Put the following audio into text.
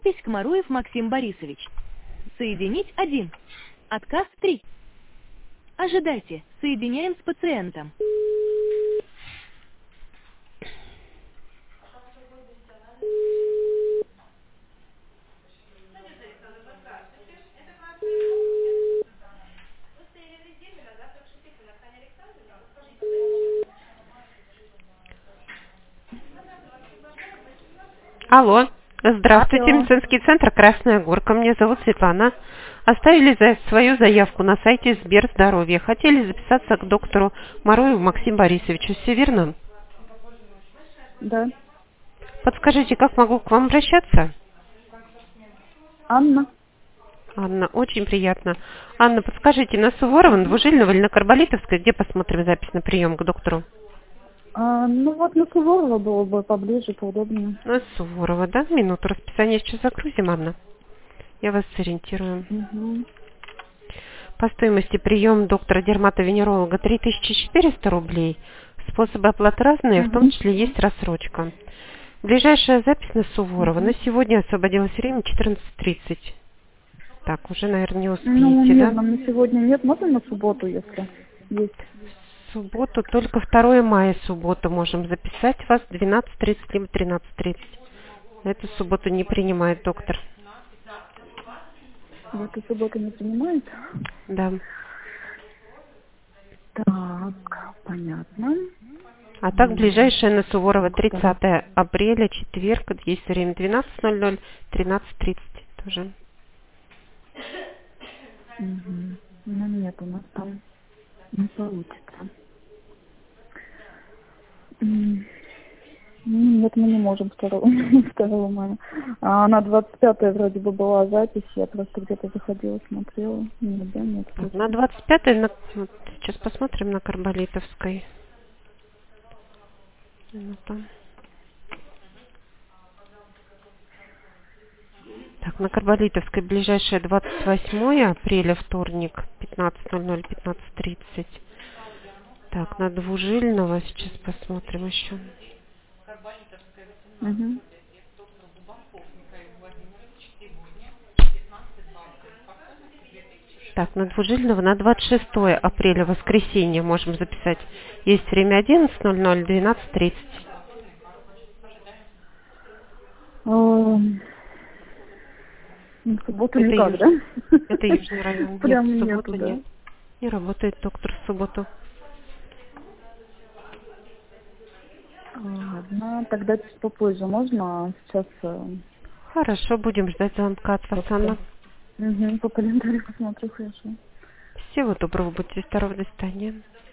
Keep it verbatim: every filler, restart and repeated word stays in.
Комаруев Максим Борисович. Соединить один. Отказ три. Ожидайте. Соединяем с пациентом. Алло, здравствуйте, Алло. медицинский центр «Красная Горка». Меня зовут Светлана. Оставили за свою заявку на сайте Сберздоровья. Хотели записаться к доктору Маруеву Максиму Борисовичу. Все верно? Да. Подскажите, как могу к вам обращаться? Анна. Анна, очень приятно. Анна, подскажите, на Суворова, на Двужильного или на Карболитовской, где посмотрим запись на прием к доктору? А, ну вот на Суворова было бы поближе, поудобнее. На Суворова, да? Минуту расписания сейчас загрузим, Анна. Я вас сориентирую. Угу. По стоимости прием доктора-дерматовенеролога три тысячи четыреста рублей. Способы оплаты разные, Угу. в том числе есть рассрочка. Ближайшая запись на Суворова. Угу. На сегодня освободилось время четырнадцать тридцать. Так, уже, наверное, не успеете, Ну нет, да? нам на сегодня нет. Можно на субботу, если есть? В субботу, только второе мая субботу можем записать вас двенадцать тридцать либо тринадцать тридцать. Эту субботу не принимает доктор. В эту субботу не принимает? Да. Так, понятно. А так, ближайшая на Суворова Доктора. тридцатое апреля, четверг, есть время двенадцать ноль ноль, тринадцать тридцать тоже. Угу. Ну нет, у нас там не получится. М, Нет, мы не можем второго второго мая. А на двадцать пятое вроде бы была запись, я просто где-то заходила, смотрела. Нет, да, нет. Так, точно. на двадцать пятое, на, вот сейчас посмотрим на Карболитовской. Минуту. Так, на Карболитовской ближайшее двадцать восьмое апреля, вторник, пятнадцать ноль ноль, пятнадцать тридцать. Так, на Двужильного сейчас посмотрим еще. Угу. Так, на Двужильного на двадцать шестое апреля, воскресенье, можем записать. Есть время одиннадцать ноль ноль, двенадцать тридцать. Ам, В субботу Это, никак, юж... да? Это Южный район. Нет, Прям в нету, субботу да. нет. Не работает доктор в субботу. Ладно, тогда чуть попозже можно, а сейчас э, Хорошо, будем ждать звонка от вас, как-то Анна. угу, по календарю посмотрю, хорошо. Всего доброго, будьте здоровы, до свидания.